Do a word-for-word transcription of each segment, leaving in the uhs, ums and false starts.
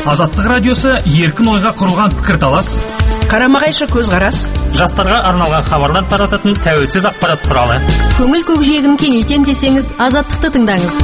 Азаттық радиосы еркін ойға құрылған пікірталас, қарама-қайшы көзқарас, жастарға арналған хабарлар тарататын тәуелсіз ақпарат құралы. Көңіл көкжиегін кеңейтем десеңіз, Азаттықты тыңдаңыз.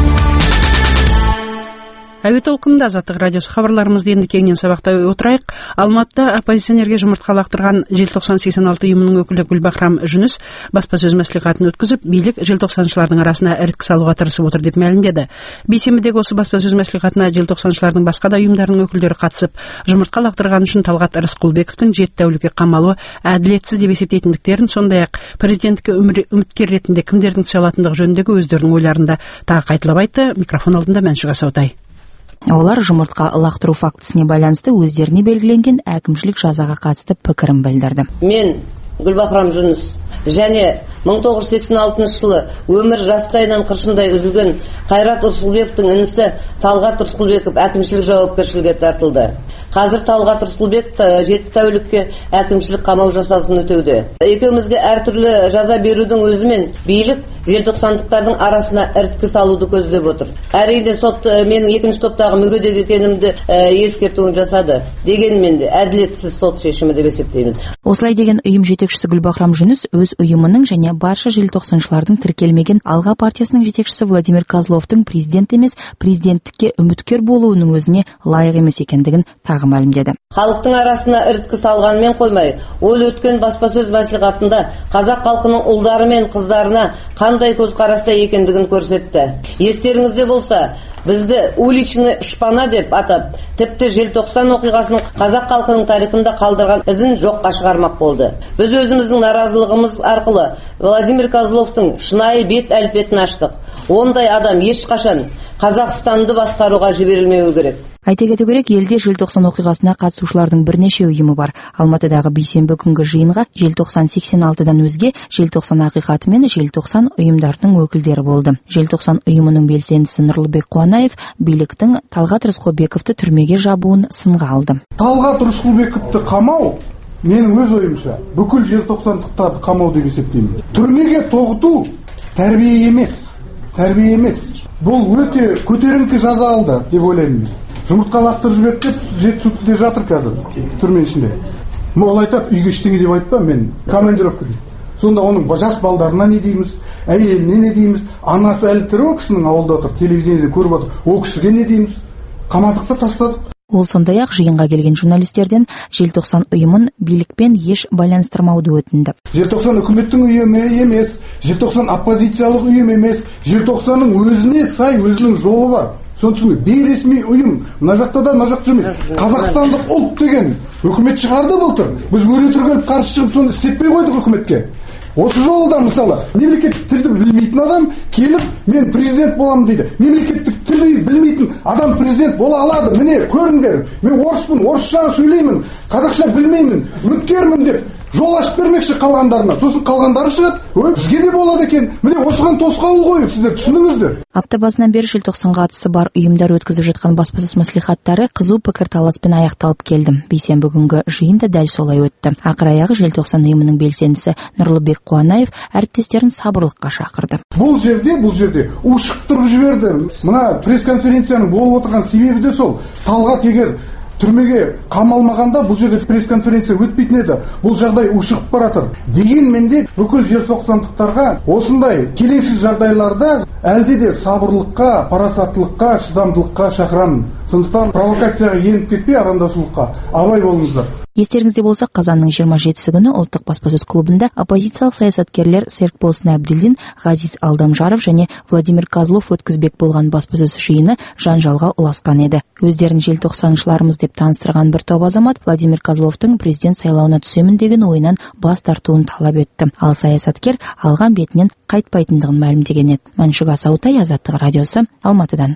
Әуе толқынында Азаттық радиосы хабарларымызды енді кеңінен сабақтай отырайық. Алматыда оппозиционерге жұмыртқа лақтырған желтоқсан сексен алты ұйымының өкілі Гүлбахрам Жүніс баспасөз мәслихатын өткізіп, билік желтоқсаншылардың арасына іріткі салуға тырысып отыр деп мәлімдеді. Бейсенбідегі осы баспасөз мәслихатына желтоқсаншылардың басқа да ұйымдарының өкілдері қатысып, жұмыртқа лақтырған үшін Талғат Рысқұлбековтың жеті тәулікке қамалуы әділетсіз деп есептейтіндіктерін, сондай-ақ президенттікке үміткер ретінде кімдердің түсе алатындығы жөніндегі өздерінің ойларында тағы қайталап айтты. Микрофон алдында Мәншүк Асаутай. Олар жұмыртқа лақтыру фактісіне байланысты өздеріне белгіленген әкімшілік жазаға қатысты пікірін білдірді. Мен Гүлбахрам Жүніс және мың тоғыз жүз сексен алтыншы жылы өмір жастайынан қыршындай үзілген Қайрат Рысқұлбековтың інісі Талғат Рысқұлбеков әкімшілік жауапкершілікке тартылды. Қазір Талғат Рысқұлбеков жеті тәулікке әкімшілік қамау жазасын өтеуде. Екеумізге әртүрлі жаза берудің өзімен билік желтоқсандықтардың арасына іріткі салуды көздеп отыр. Әрине сот менің екінші топтағы мүгедек екенімді ескертуін жасады. Дегенмен де әділетсіз сот шешімі деп есептейміз. Осылай деген ұйым жетекшісі Гүлбахрам Жүніс өз ұйымының және барша желтоқсаншылардың тіркелмеген Алға партиясының жетекшісі Владимир Козловтың президент емес, президенттікке үміткер болуының өзіне лайық емес екендігін тағы мәлімдеді. Халықтың арасына іріткі салғанмен қоймай, ол өткен баспасөз мәслихатында қазақ халқының ұлдары мен қыздарына қандай көзқараста екендігін көрсетті. Естеріңізде болса, бізді уличный шпана деп атап, тіпті желтоқсан оқиғасының қазақ халқының тарихында қалдырған ізін жоққа шығармақ болды. Біз өзіміздің наразылығымыз арқылы Владимир Козловтың шынайы бет әлпетін аштық. Ондай адам ешқашан Қазақстанды басқаруға жіберілмеуі керек. Айта кету керек, елде желтоқсан оқиғасына қатысушылардың бірнеше ұйымы бар. Алматыдағы бейсенбі күнгі жиынға желтоқсан сексен алтыдан өзге желтоқсан ақиқаты мен желтоқсан ұйымдарының өкілдері болды. Желтоқсан ұйымының белсендісі Нұрлыбек Қуанаев биліктің Талғат Рысқұлбековты түрмеге жабуын сынға алды. Талғат Рысқұлбековты қамау менің өз ойымша бүкіл желтоқсандықтарды қамау деп есептеймін. Түрмеге тоғыту тәрбие емес, тәрбие емес. Бұл өте көтеріңкі жаза алды деп ойлаймын. Жұмыртқа лақтырып жіберді деп жеті сутте жатыр қазір түрме ішінде. Ол айтады, үйге ештеңе деп айтпа, мен командировка дейді. Сонда оның жас балдарына не дейміз, әйеліне не дейміз, анасы әлі тірі, ол кісінің ауылда отыр, телевизияда көріп отыр, ол кісіге не дейміз, қамадықта тастадық. Ол сондай-ақ жиынға келген журналистерден желтоқсан ұйымын билікпен еш байланыстырмауды өтінді. Желтоқсан үкіметтің ұйымы емес, желтоқсан оппозициялық ұйым емес, желтоқсанның өзіне сай өзінің жолы бар. Соны бейресми ұйым, мына жақта да, мына жақта жүрмей. Қазақстандық ұлт деген үкімет шығарды былтыр. Біз өре түргеліп қарсы шығып соны істетпей қойдық үкіметке. Осы жолда мысалы мемлекеттік тілді білмейтін адам келіп, мен президент боламын дейді. Мемлекеттік тілді білмейтін адам президент бола алады. Міне көріңдер, мен орыспын, орысша сөйлеймін, қазақша білмеймін, үміткермін деп жол ашып бермекші қалғандарына. Сосын қалғандары шығады, ой, бізге де болады екен. Міне осыған тосқауыл қойып, сіздер түсініңіздер. Апта басынан бері желтоқсанға қатысы бар ұйымдар өткізіп жатқан баспасөз мәслихаттары қызу пікірталаспен аяқталып келді. Бейсенбі күнгі жиын да дәл солай өтті. Ақыр аяғы желтоқсан ұйымының белсендісі Нұрлыбек Қуанаев әріптестерін сабырлыққа шақырды. Бұл жерде, бұл жерде ушықтырып жіберді. Мына пресс-конференцияның болып отырған себебі де сол. Талғат егер түрмеге қамалмағанда бұл жерде пресс-конференция өтпейтін еді. Бұл жағдай ушығып баратыр. Дегенмен де бүкіл желтоқсандықтарға осындай келеңсіз жағдайларда әлде де сабырлыққа, парасаттылыққа, шыдамдылыққа шақырамын. Сондықтан провокацияға еніп кетпей, арандашылыққа абай болыңыздар. Естеріңізде болса, қазанның жиырма жетісі күні ұлттық баспасөз клубында оппозициялық саясаткерлер Серікболсын Әбділдин, Ғазиз Алдамжаров және Владимир Козлов өткізбек болған баспасөз жиыны жанжалға ұласқан еді. Өздерін желтоқсаншыларымыз деп таныстырған бір топ азамат Владимир Козловтың президент сайлауына түсемін деген ойынан бас тартуын талап етті. Ал саясаткер алған бетінен қайтпайтындығын мәлімдеген еді. Мәншүк Асаутай, Азаттық радиосы, Алматыдан.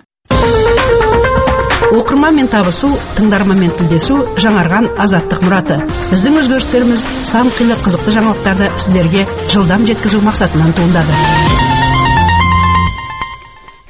Оқырманмен табысу, тыңдарманмен тілдесу жаңарған Азаттық мұраты. Біздің өзгерістеріміз сан қилы қызықты жаңалықтарды сіздерге жылдам жеткізу мақсатынан туындады.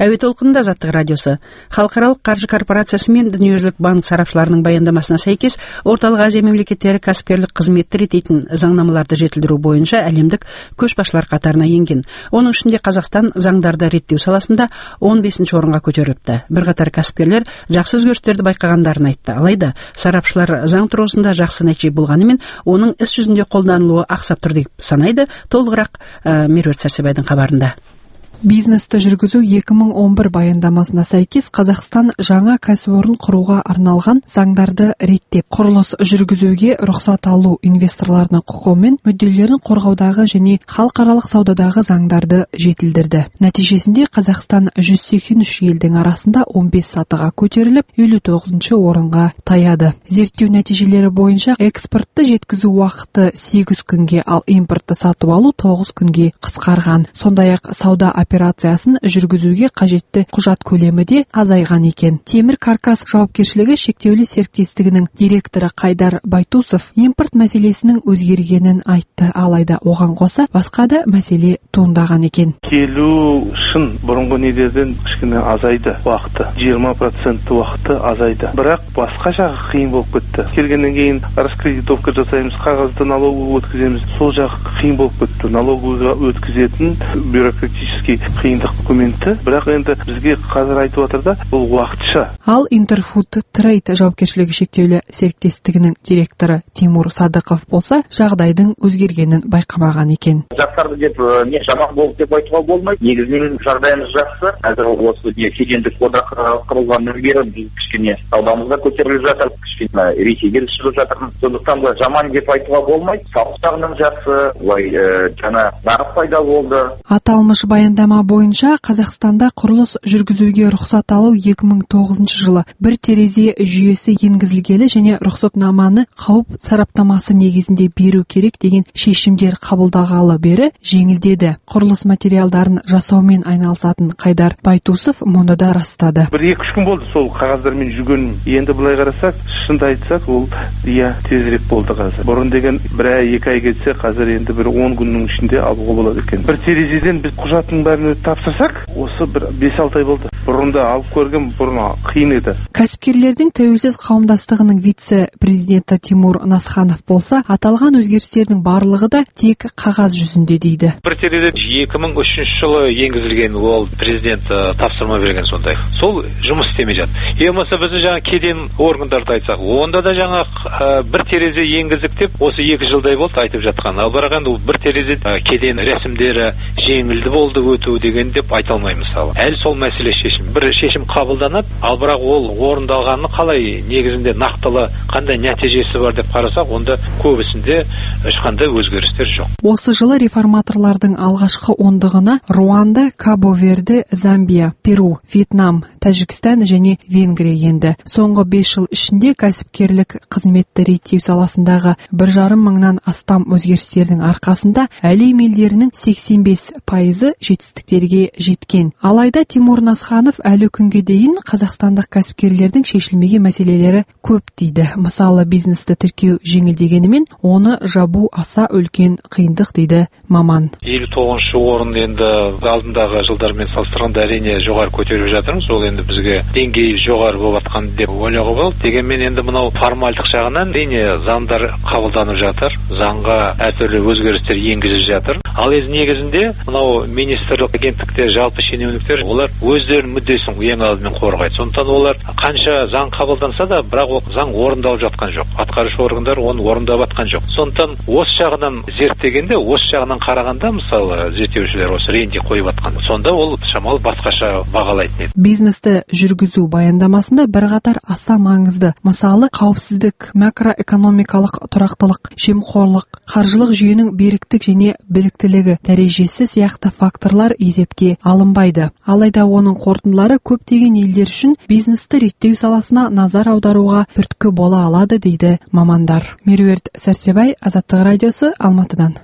Әуе толқынында Азаттық радиосы. Халықаралық қаржы корпорациясы мен Дүниежүзілік банк сарапшыларының баяндамасына сәйкес, Орталық Азия мемлекеттері кәсіпкерлік қызметті реттейтін заңнамаларды жетілдіру бойынша әлемдік көшбасшылар қатарына енген. Оның ішінде Қазақстан заңдарды реттеу саласында он бесінші орынға көтеріліпті. Бірқатар кәсіпкерлер жақсы өзгерістерді байқағандарын айтты. Алайда сарапшылар заң тұрғысында жақсы нәтиже болғанымен, оның іс жүзінде қолданылуы ақсап тұр деп санайды. Толығырақ Меруерт Сәрсебайдың хабарында. Бизнесті жүргізу екі мың он бір баяндамасына сәйкес Қазақстан жаңа кәсіпорын құруға арналған заңдарды реттеп, құрылыс жүргізуге рұқсат алу, инвесторлардың құқығы мен мүдделерін қорғаудағы және халықаралық саудадағы заңдарды жетілдірді. Нәтижесінде Қазақстан жүз сексен үш елдің арасында он бес сатыға көтеріліп, елу тоғызыншы орынға таяды. Зерттеу нәтижелері бойынша экспортты жеткізу уақыты сегіз күнге, ал импортты сатып алу тоғыз күнге қысқарған. Сондай-ақ сауда операциясын жүргізуге қажетті құжат көлемі де азайған екен. Темір каркас жауапкершілігі шектеулі серіктестігінің директоры Қайдар Байтусов импорт мәселесінің өзгергенін айтты, алайда оған қоса басқа да мәселе туындаған екен. Келу шын бұрынғы недерден кішкене азайды уақыты, жиырма процент уақыты азайды. Бірақ басқа жағы қиын болып кетті. Келгеннен кейін раскредитовка жасаймыз, қағазды налогы өткіземіз. Сол жағы қиын болып кетті. Налогыға өткізетін бюрократический қиындық көменті, бірақ енді бізге қазір айтып отыр да, бұл уақытша. Ал Интерфуд Трейд жауапкершілігі шектеулі серіктестігінің директоры Тимур Садықов болса, жағдайдың өзгергенін байқамаған екен. Жақсарды деп, не жаман болды деп айтуға болмайды. Негізінен жағдайымыз жақсы. Қазір осы кедендік одақ құрылғаннан бері біз кішкене саудамызда көтеріліп жатыр, кішкене ресейге шығып жатырмыз. Сондықтан да жаман деп айтуға болмайды. Салық жағынан жақсы, олай жаңа нарық пайда болды. Аталмыш баяндама бойынша Қазақстанда құрылыс жүргізуге рұқсат алу екі мың тоғызыншы жылы бір терезе жүйесі енгізілгелі және рұқсатнаманы қауіп сараптамасы негізінде беру керек деген шешімдер қабылдағалы бері жеңілдеді. Құрылыс материалдарын жасаумен айналысатын Қайдар Байтусов мұны да растады. Бір-екі үш күн болды сол қағаздармен жүргенім. Енді былай қарасақ, шынды айтсақ, ол иә тезірек болды қазір. Бұрын деген бір ай, екі ай кетсе, қазір енді бір он күннің ішінде алуға болады екен. Бір терезеден біз құжаттың бәрін тапсырсақ, осы бір бес-алты ай болды. Бұрында алып көрген, бұрын қиын еді. Кәсіпкерлердің тәуелсіз қауымдастығының вице-президенті Тимур Насханов болса, аталған өзгерістердің барлығы да тек қағаз жүзінде дейді. Бір терезе екі мың үшінші жылы енгізілген, ол президент тапсырма берген сондай. Сол жұмыс істемей жатыр. Емаса біз жаңа кеден органдарды айтсақ, онда да жаңа бір терезе енгіздік деп, осы екі жылдай болды айтып жатқан. Ал бірақ енді бір терезе кеден рәсімдері жеңілді болды өту деген деп айта алмаймыз мысалы. Әлі сол мәселе шешім. Бір шешім қабылданып, ал бірақ ол орындалғаны қалай негізінде нақтылы қандай нәтижесі бар деп қарасақ, онда көбісінде ешқандай өзгерістер жоқ. Осы жылы реформаторлардың алғашқы ондығына Руанда, Кабо-Верде, Замбия, Перу, Вьетнам, Тәжікстан және Венгрия енді. Соңғы бес жыл ішінде кәсіпкерлік қызметті реттеу саласындағы бір жарым мыңнан астам өзгерістердің арқасында әлем елдерінің сексен бес пайызы жетістіктерге жеткен. Алайда Тимур Насханов әлі күнге дейін қазақстандық кәсіпкерлердің шешілмеген мәселелері көп дейді. Мысалы, бизнесті тіркеу жеңілдегенімен, оны жабу аса үлкен қиындық дейді маман. елу тоғызыншы орын енді алдындағы жылдармен салыстырғанда әрине жоғары көтеріп жатырмыз. Ол енді бізге деңгей жоғары болып жатқан деп ойлауға болады. Дегенмен енді мынау формальдық жағынан әрине заңдар қабылданып жатыр. Заңға әртүрлі өзгерістер енгізіліп жатыр. Ал енді негізінде мынау министрлік агенттіктер, жалпы шенеуніктер, олар өздерінің мүддесін ең алдымен қорғайды. Сондықтан олар қанша заң қабылданса да, бірақ ол заң орындалып жатқан жоқ. Атқарушы органдар оны орындап жатқан жоқ. Сондықтан осы жағынан зерттегенде, осы жағынан қарағанда, мысалы, зерттеушілер осы ренде қойып жатқан. Сонда ол шамалы басқаша бағалайтын еді. Бизнесті жүргізу баяндамасында бірқатар аса маңызды, мысалы, қауіпсіздік, макроэкономикалық тұрақтылық, жемқорлық, қаржылық жүйенің беріктік және біліктілігі дәрежесі сияқты факторлар есепке алынбайды. Алайда оның қорытындылары көптеген елдер үшін бизнесті реттеу саласына назар аударуға түрткі бола алады дейді мамандар. Меруерт Сәрсебай, Азаттық радиосы, Алматыдан.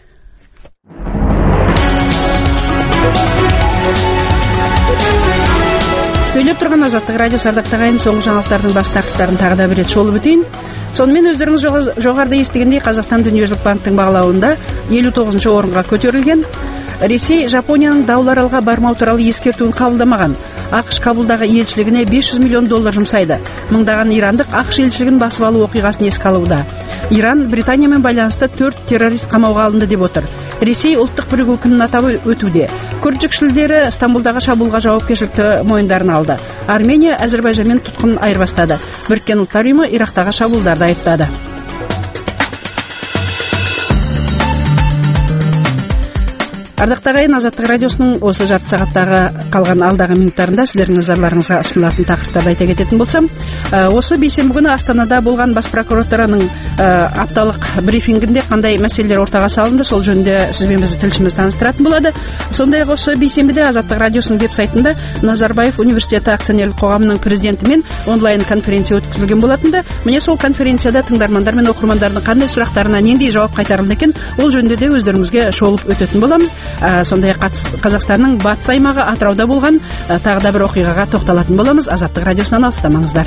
Сөйлеп тұрған Азаттық радиосы, ардақты ағайын, соңғы жаңалықтардың бас тақырыптарын тағы да бір рет шолып өтейін. Сонымен өздеріңіз жоғарыда естігендей, Қазақстан Дүниежүзілік банктың бағалауында елу тоғызыншы орынға көтерілген. Ресей Жапонияның даулар алға бармау туралы ескертуін қабылдамаған. ақш Кабулдағы елшілігіне бес жүз миллион доллар жұмсайды. Мыңдаған ирандық ақш елшілігін басып алу оқиғасын еске алуда. Иран Британиямен байланысты төрт террорист қамауға алынды деп отыр. Ресей ұлттық бірігу күнін атап өтуде. Күрд жүкшілдері Стамбулдағы шабуылға жауапкершілікті мойындарына алды. Армения Әзербайжанмен тұтқын айырбастады. Біріккен ұлттар ұйымы Ирактағы шабуылдарды айыптады. Ардақты ағайын, Азаттық радиосының осы жарты сағаттағы қалған алдағы минуттарында сіздердің назарларыңызға ұсынылатын тақырыптарды айта кететін болсам, осы бейсенбі күні Астанада болған бас прокуратураның апталық брифингінде қандай мәселелер ортаға салынды, сол жөнінде сізбен бізді тілшіміз таныстыратын болады. Сондай-ақ осы бейсенбіде Азаттық радиосының веб-сайтында Назарбаев университеті акционерлік қоғамының президентімен онлайн конференция өткізілген болатында. Міне сол конференцияда тыңдармандар мен оқырмандардың қандай сұрақтарына нендей жауап қайтарылды екен, ол жөнінде де өздеріңізге шолып өтетін боламыз. Сондай-ақ Қазақстанның батыс аймағы Атырауда болған тағы да бір оқиғаға тоқталатын боламыз. Азаттық радиосынан алыстамаңыздар.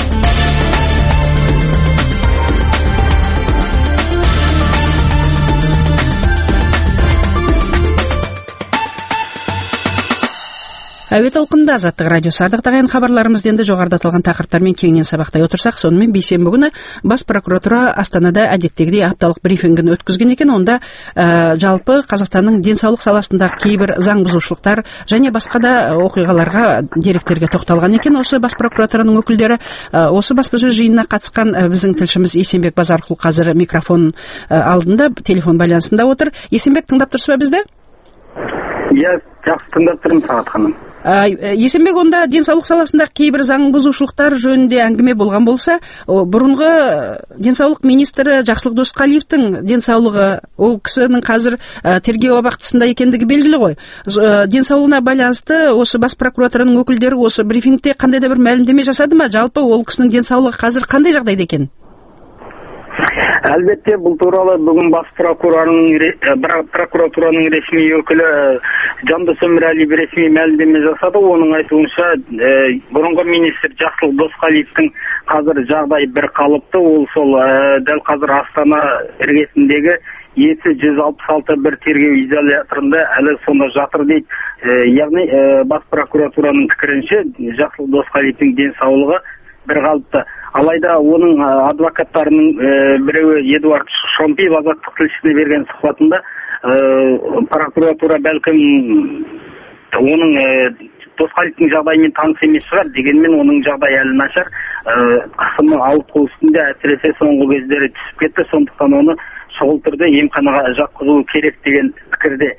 Әуе толқынында Азаттық радиосы. Ардақты ағайын, хабарларымызды енді жоғарыда аталған тақырыптармен кеңінен сабақтай отырсақ, сонымен бейсенбі күні бас прокуратура Астанада әдеттегідей апталық брифингін өткізген екен. Онда ә, жалпы Қазақстанның денсаулық саласындағы кейбір заң бұзушылықтар және басқа да оқиғаларға, деректерге тоқталған екен. Осы бас прокуратураның өкілдері ә, осы баспасөз жиынына қатысқан ә, біздің тілшіміз Есенбек Базарқұл қазір микрофон ә, алдында, телефон байланысында отыр. Есенбек, тыңдап тұрсыз ба бізді? Иә, жақсы тыңдап тұрмын, Сағат ханым. Есенбек, онда денсаулық саласындағы кейбір заң бұзушылықтар жөнінде әңгіме болған болса, бұрынғы денсаулық министрі Жақсылық Досқалиевтің денсаулығы, ол кісінің қазір тергеу абақтысында екендігі белгілі ғой. Денсаулығына байланысты осы бас прокуратураның өкілдері осы брифингте қандай да бір мәлімдеме жасады ма? Жалпы ол кісінің денсаулығы қазір қандай жағдайда екен? Әлбетте, бұл туралы бүгін бас прокуратураның ресми өкілі Жандос Өмірәлиев ресми мәлімдеме жасады. Оның айтуынша, бұрынғы министр Жақсылық Досқалиевтің қазір жағдай бір қалыпты. Ол сол дәл қазір Астана іргесіндегі есі жүз алпыс алты бір тергеу изоляторында әлі сонда жатыр дейді. Яғни бас прокуратураның пікірінше Жақсылық Досқалиевтің денсаулығы бір қалыпты. Алайда оның адвокаттарының біреуі Эдуард Шомпиев Азаттық тілшісіне берген сұхбатында прокуратура бәлкім оның Досқалиевтің жағдайымен таныс емес шығар, дегенмен оның жағдайы әлі нашар, қысымы ауытқу үстінде, әсіресе соңғы кездері түсіп кетті, сондықтан оны шұғыл түрде емханаға жатқызу керек деген пікірде.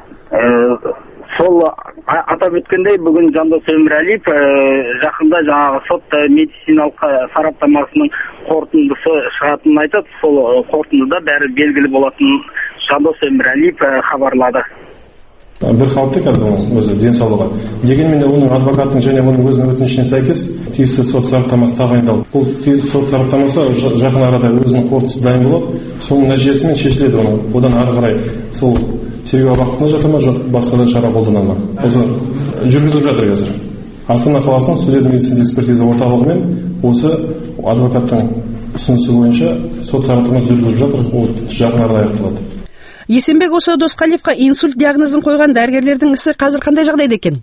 Сол атап өткендей, бүгін Жандос Өмірәлиев жақында жаңағы сот медициналық сараптамасының қорытындысы шығатынын айтады. Сол қорытындыда бәрі белгілі болатын Жандос Өмірәлиев хабарлады. Бір қалыпты қазір өзі денсаулығы. Дегенмен оның адвокаттың және оның өзінің өтінішіне сәйкес тиісті сот сараптамасы тағайындалды. Бұл тиісті сот сараптамасы жақын арада өзінің қорытындысы дайын болады. Соның нәтижесімен шешіледі оны. Одан ары қарай сол тергеу абақтысына жата ма, жоқ басқа да шара қолдана ма. Осы жүргізіліп жатыр қазір. Астана қаласының судебный медициналық экспертиза орталығымен осы адвокаттың ұсынысы бойынша сот сараптамасы жүргізіліп жатыр. Ол жақын арада аяқталады. Есенбек, осы Досқалиевқа инсульт диагнозын қойған дәрігерлердің ісі қазір қандай жағдайда екен?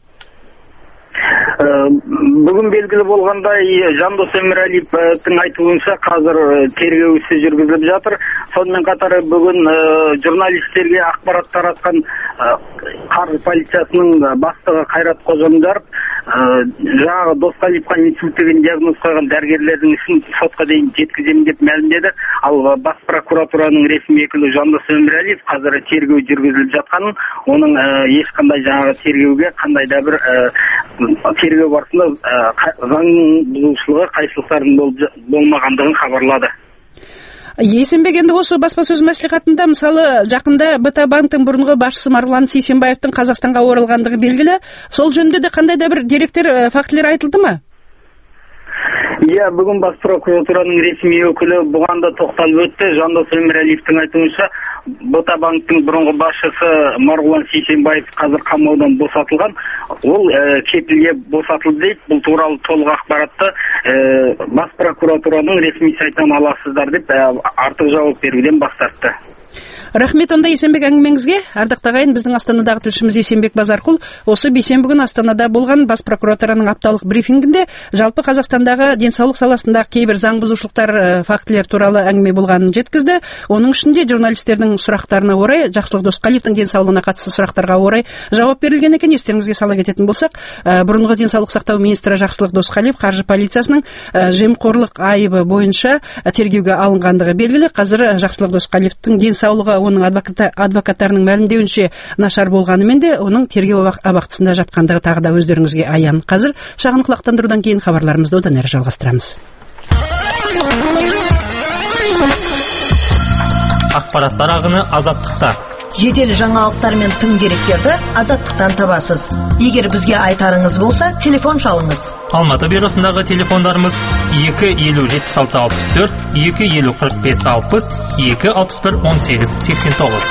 Бүгін белгілі болғандай, Жандос Өмірәлиевтің айтуынша қазір тергеу ісі жүргізіліп жатыр. Сонымен қатар бүгін журналистерге ақпарат таратқан қаржы полициясының бастығы Қайрат Қожамжаров жаңағы Досқалиевқа инсульт деген диагноз қойған дәрігерлердің ісін сотқа дейін жеткіземін деп мәлімдеді. Ал бас прокуратураның ресми өкілі Жандос Өмірәлиев қазір тергеу жүргізіліп жатқанын, оның ешқандай жаңағы тергеуге қандай да бір тергеу барысында заң бұзушылығы, қайшылықтардың болмағандығын хабарлады. Есенбек, енді осы баспасөз мәслихатында мысалы жақында БТА банктың бұрынғы басшысы Марғұлан Сейсенбаевтың Қазақстанға оралғандығы белгілі. Сол жөнінде де қандай да бір деректер, фактілер айтылды ма? Иә, бүгін бас прокуратураның ресми өкілі бұған да тоқталып өтті. Жандос Өмірәлиевтің айтуынша, БТА банктың бұрынғы басшысы Марғұлан Сейсенбаев қазір қамаудан босатылған. Ол кепілге босатылды дейді. Бұл туралы толық ақпаратты бас прокуратураның ресми сайтынан аласыздар деп артық жауап беруден бас тартты. Рахмет онда Есенбек әңгімеңізге. Ардақты ағайын, біздің Астанадағы тілшіміз Есенбек Базарқұл осы бейсенбі күні Астанада болған бас прокуратураның апталық брифингінде жалпы Қазақстандағы денсаулық саласындағы кейбір заң бұзушылықтар фактілер туралы әңгіме болғанын жеткізді. Оның ішінде журналистердің сұрақтарына орай, Жақсылық Досқалиевтің денсаулығына қатысты сұрақтарға орай жауап берілген екен. Естеріңізге сала кететін болсақ, бұрынғы денсаулық сақтау министрі Жақсылық Досқалиев қаржы полициясының жемқорлық айыбы бойынша тергеуге алынғандығы белгілі. Қазір Жақсылық Досқалиевтің денсаулығы оның адвокаттарының мәлімдеуінше нашар болғанымен де оның тергеу абақтысында жатқандығы тағы да өздеріңізге аян. Қазір шағын құлақтандырудан кейін хабарларымызды одан әрі жалғастырамыз. Ақпараттар ағыны Азаттықта. Жедел жаңалықтар мен тың деректерді Азаттықтан табасыз. Егер бізге айтарыңыз болса, телефон шалыңыз. Алматы бюросындағы телефондарымыз екі елу жетпіс алты алпыс төрт, екі елу қырық бес алпыс, екі алпыс бір он сегіз сексен тоғыз.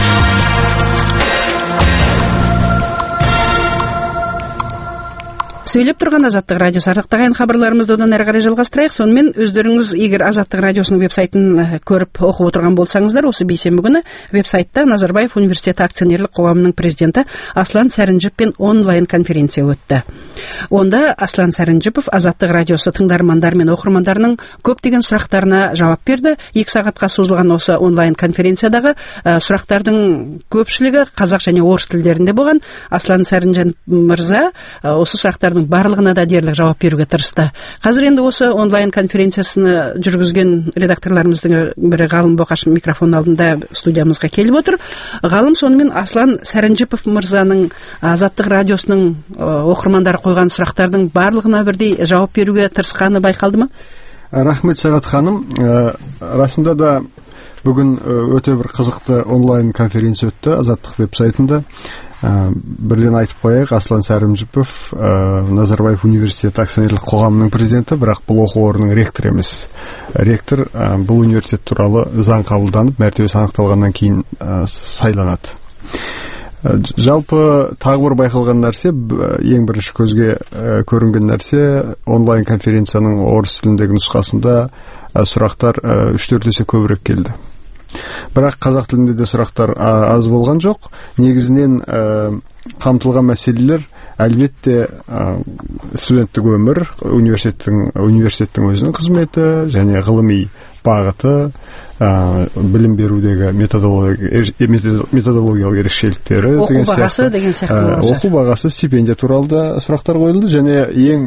Сөйлеп тұрған Азаттық радиосы. Ардақты ағайын, хабарларымызды одан әрі қарай жалғастырайық. Сонымен өздеріңіз егер Азаттық радиосының веб-сайтын көріп оқып отырған болсаңыздар, осы бейсенбі күні веб-сайтта Назарбаев университеті акционерлік қоғамының президенті Аслан Сәрінжіппен онлайн конференция өтті. Онда Аслан Сәрінжіпов Азаттық радиосы тыңдармандар мен оқырмандарының көптеген сұрақтарына жауап берді. Екі сағатқа созылған осы онлайн конференциядағы сұрақтардың көпшілігі қазақ және орыс тілдерінде болған. Аслан Сәрінжіпов мырза осы сұрақтардың барлығына да дерлік жауап беруге тырысты. Қазір енді осы онлайн конференциясыны жүргізген редакторларымыздың бірі Ғалым Боқаш микрофон алдында студиямызға келіп отыр. Ғалым, сонымен Аслан Сәрінжіпов мырзаның Азаттық радиосының оқырмандары қойған сұрақтардың барлығына бірдей жауап беруге тырысқаны байқалды ма? Рахмет, Сағат ханым. Расында да бүгін өте бір қызықты онлайн конференция өтті Азаттық веб-сайтында. Бірден айтып қояйық, Аслан Сәрімжіпов Назарбаев университеті акционерлік қоғамының президенті, бірақ бұл оқу орнының ректор емес. Ректор бұл университет туралы заң қабылданып, мәртебесі анықталғаннан кейін сайланады. Жалпы тағы бір байқалған нәрсе, ең бірінші көзге көрінген нәрсе, онлайн конференцияның орыс тіліндегі нұсқасында сұрақтар үш-төрт есе көбірек келді. Бірақ қазақ тілінде де сұрақтар аз болған жоқ. Негізінен қамтылған мәселелер әлбетте студенттік өмір, университеттің университеттің өзінің қызметі және ғылыми бағыты, білім берудегі методологиялық ерекшеліктері, оқу бағасы деген сияқты. Оқу бағасы, стипендия туралы да сұрақтар қойылды, және ең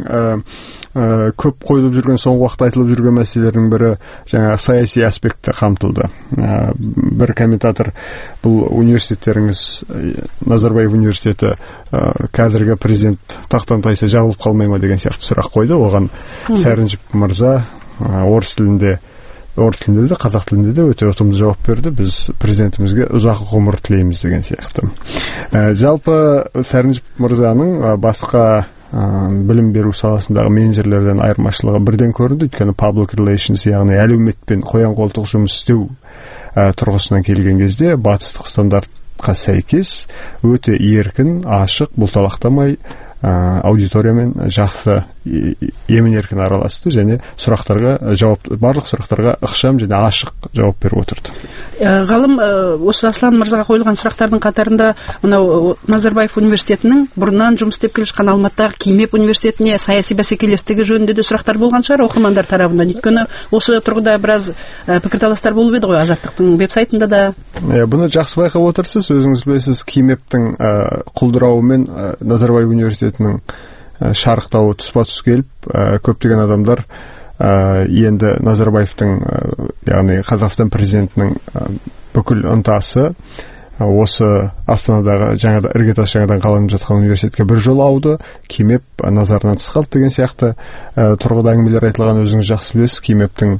көп қойылып жүрген, соңғы уақытта айтылып жүрген мәселелердің бірі жаңа саяси аспектті қамтылды. Бір комментатор, бұл университеттеріңіз, Назарбаев университеті қазіргі президент тақтан тайса жабылып қалмай ма деген сияқты сұрақ қойды. Оған Сәрінжіпов мырза орыс тілінде орыс тілінде де, қазақ тілінде де өте ұтымды жауап берді. Біз президентімізге ұзақ ғұмыр тілейміз деген сияқты. Жалпы Сәрінжіпов мырзаның басқа білім беру саласындағы менеджерлерден айырмашылығы бірден көрінді. Өйткені public relations, яғни әлеуметпен қоян-қолтық жұмыс істеу тұрғысынан келген кезде батыстық стандартқа сәйкес өте еркін, ашық, бұлталақтамай аудиториямен жақсы емін-еркін араласты және сұрақтарға жауап, барлық сұрақтарға ықшам және ашық жауап беріп отырды. Ғалым, осы Аслан мырзаға қойылған сұрақтардың қатарында мынау Назарбаев университетінің бұрыннан жұмыс істеп келе жатқан Алматыдағы Кимеп университетіне саяси бәсекелестігі жөнінде де сұрақтар болған шығар оқырмандар тарапынан. Өйткені осы тұрғыда біраз пікірталастар болып еді ғой Азаттықтың веб-сайтында да. Бұны жақсы байқап отырсыз. Өзіңіз білесіз, Кимептің құлдырауымен Назарбаев университетінің шарықтауы тұспа-тұс келіп, көптеген адамдар енді Назарбаевтың, яғни Қазақстан президентінің бүкіл ынтасы осы Астанадағы жаңадан іргетасы жаңадан қаланып жатқан университетке бір жол ауды, Кимеп назарынан тыс қалды деген сияқты тұрғыда әңгімелер айтылған. Өзіңіз жақсы білесіз, Кимептің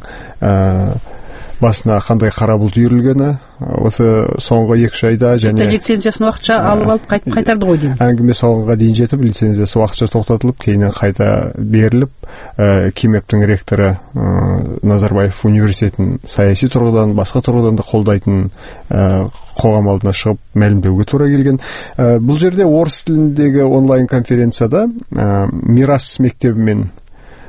басына қандай қара бұлт үйірілгені осы соңғы екі айда, және лицензиясын уақытша алып алып қайтып қайтарды ғой деймін. Әңгіме соңғыға дейін жетіп, лицензиясы уақытша тоқтатылып, кейіннен қайта беріліп, Кимептің ректоры Назарбаев университетін саяси тұрғыдан, басқа тұрғыдан да қолдайтын қоғам алдына шығып мәлімдеуге тура келген. Бұл жерде орыс тіліндегі онлайн конференцияда Мирас мектебімен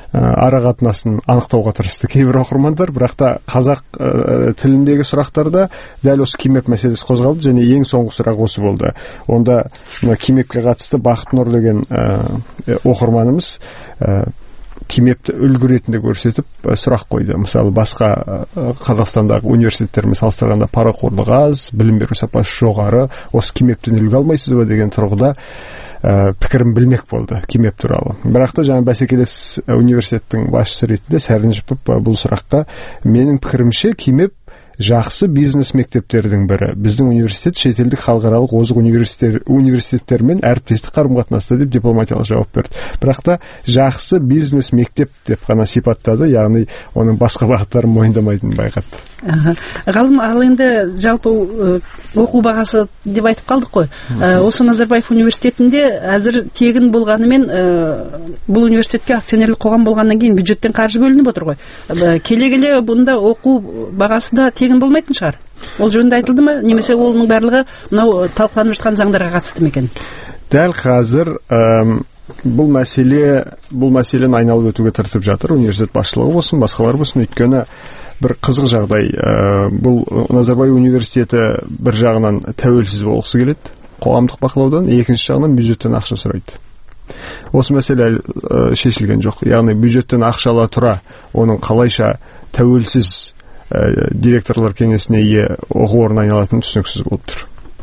ара қатынасын анықтауға тырысты кейбір оқырмандар, бірақ та қазақ тіліндегі сұрақтарда дәл осы Кимэп мәселесі қозғалды және ең соңғы сұрақ осы болды. Онда Кимэпке қатысты Бақыт Нұр деген оқырманымыз Кимэпті үлгі ретінде көрсетіп сұрақ қойды. Мысалы, басқа Қазақстандағы университеттермен салыстырғанда парақорлық аз, білім беру сапасы жоғары, осы Кимэптен үлгі алмайсыз ба деген тұрғыда пікірін білмек болды Кимэп туралы. Бірақ та жаңа бәсекелес университеттің басшысы ретінде Сәрінжіпов бұл сұраққа менің пікірімше Кимэп жақсы бизнес мектептердің бірі. Біздің университет шетелдік халықаралық озық университеттер университеттермен әріптестік қарым-қатынаста деп дипломатиялық жауап берді. Бірақ та жақсы бизнес мектеп деп қана сипаттады, яғни оның басқа бағыттарын мойындамайтынын байқатты. Ғалым, ал енді жалпы оқу бағасы деп айтып қалдық қой. Осы Назарбаев университетінде әзір тегін болғанымен бұл университетке акционерлік қоғам болғаннан кейін бюджеттен қаржы бөлініп отыр ғой. Келе-келе бұнда оқу бағасы да тегін болмайтын шығар. Ол жөнінде айтылды ма, немесе оның барлығы мынау талқыланып жатқан заңдарға қатысты ма екен? Дәл қазір бұл мәселе бұл мәселені айналып өтуге тырысып жатыр университет басшылығы болсын, басқалар болсын. Өйткені бір қызық жағдай, бұл Назарбаев университеті бір жағынан тәуелсіз болғысы келеді қоғамдық бақылаудан, екінші жағынан бюджеттен ақша сұрайды. Осы мәселе шешілген жоқ. Яғни бюджеттен ақша ала тұра, оның қалайша тәуелсіз директорлар кеңесіне ие оқу орнына айналатыны түсініксіз болып тұр.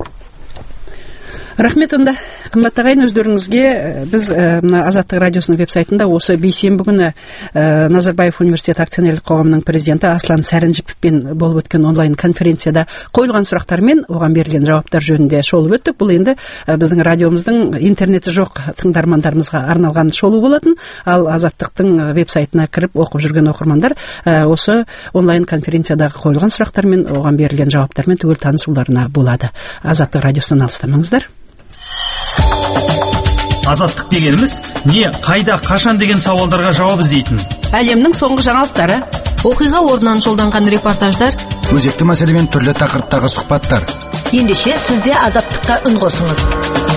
Рахмет. Онда қымбатты ағайын, өздеріңізге біз мына Азаттық радиосының веб-сайтында осы бейсенбі күні Назарбаев университет акционерлік қоғамының президенті Аслан Сәрінжіповпен болып өткен онлайн конференцияда қойылған сұрақтар мен оған берілген жауаптар жөнінде шолып өттік. Бұл енді біздің радиомыздың интернеті жоқ тыңдармандарымызға арналған шолу болатын. Ал Азаттықтың веб-сайтына кіріп оқып жүрген оқырмандар осы онлайн конференциядағы қойылған сұрақтар мен оған берілген жауаптармен түгел танысуларына болады. Азаттық радиосынан алыстамаңыздар. Азаттық дегеніміз не, қайда, қашан деген сауалдарға жауап іздейтін. Әлемнің соңғы жаңалықтары, оқиға орнынан жолданған репортаждар, өзекті мәселемен түрлі тақырыптағы сұхбаттар. Ендеше сізде Азаттыққа үн қосыңыз.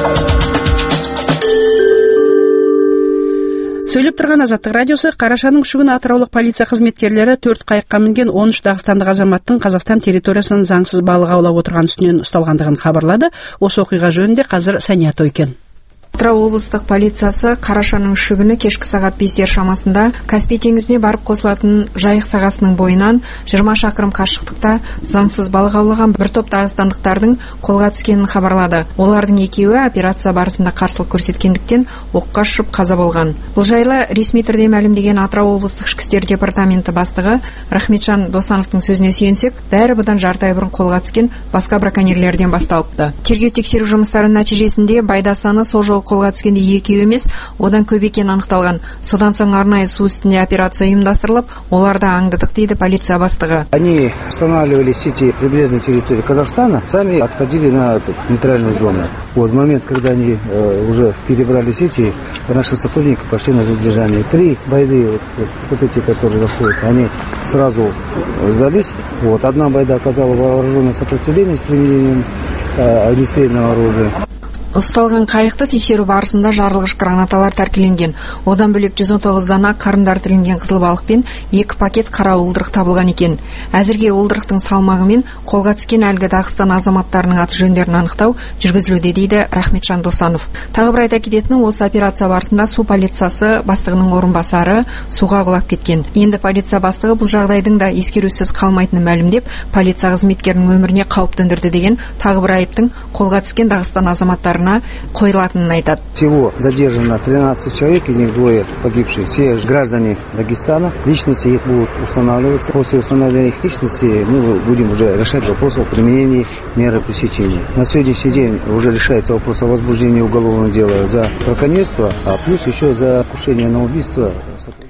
Сөйлеп тұрған Азаттық радиосы қарашаның үші күні атыраулық полиция қызметкерлері төрт қайыққа мінген он үш дағыстандық азаматтың Қазақстан территориясынан заңсыз балық аулап отырған үстінен ұсталғандығын хабарлады. Осы оқиға жөнінде қазір Сания Тойкен. Атырау облыстық полициясы қарашаның үші күні кешкі сағат бестер шамасында Каспий теңізіне барып қосылатын Жайық сағасының бойынан жиырма шақырым қашықтықта заңсыз балық аулаған бір топ дағыстандықтардың қолға түскенін хабарлады. Олардың екеуі операция барысында қарсылық көрсеткендіктен оққа ұшып қаза болған. Бұл жайлы ресми түрде мәлімдеген Атырау облыстық ішкі істер департаменті бастығы Рахметжан Досановтың сөзіне сүйенсек, бәрі бұдан жарты ай бұрын қолға түскен басқа браконьерлерден басталыпты. Тергеу тексеру жұмыстарының нәтижесінде байдасаны сол жол қолға түскенде екеу емес, одан көп екені анықталған. Содан соң арнайы су үстінде операция ұйымдастырылып, оларды аңдыдық дейді полиция бастығы. Они устанавливали сети прибрежной территории Казахстана, сами отходили на нейтральную зону. Вот в момент, когда они э, уже перебрали сети, наши сотрудники пошли на задержание. Триайды, вот, вот, вот эти, которые находятся, они сразу сдались. Вот, одна байда оказала вооруженное сопротивление с применением э, огнестрельного оружия. Ұсталған қайықты тексеру барысында жарылғыш гранаталар тәркіленген. Одан бөлек жүз он тоғыз дана қарындар тілінген қызыл балық пен екі пакет қара уылдырық табылған екен. Әзірге уылдырықтың салмағымен қолға түскен әлгі Дағыстан азаматтарының аты жөндерін анықтау жүргізілуде дейді Рахметжан Досанов. Тағы бір айта кететіні, осы операция барысында су полициясы бастығының орынбасары суға құлап кеткен. Енді полиция бастығы бұл жағдайдың да ескерусіз қалмайтынын мәлімдеп, полиция қызметкерінің өміріне қауіп төндірді деген тағы бір айыптың қолға түскен Дағыстан азаматтарына қойылатынын айтады. Всего задержано тринадцать человек, из них двое погибшие, все граждане Дагестана. Личности их будут устанавливаться. После установления их личности мы будем уже решать вопрос о применении меры пресечения. На сегодняшний день уже решается вопрос о возбуждении уголовного дела за браконьерство, а плюс еще за покушение на убийство.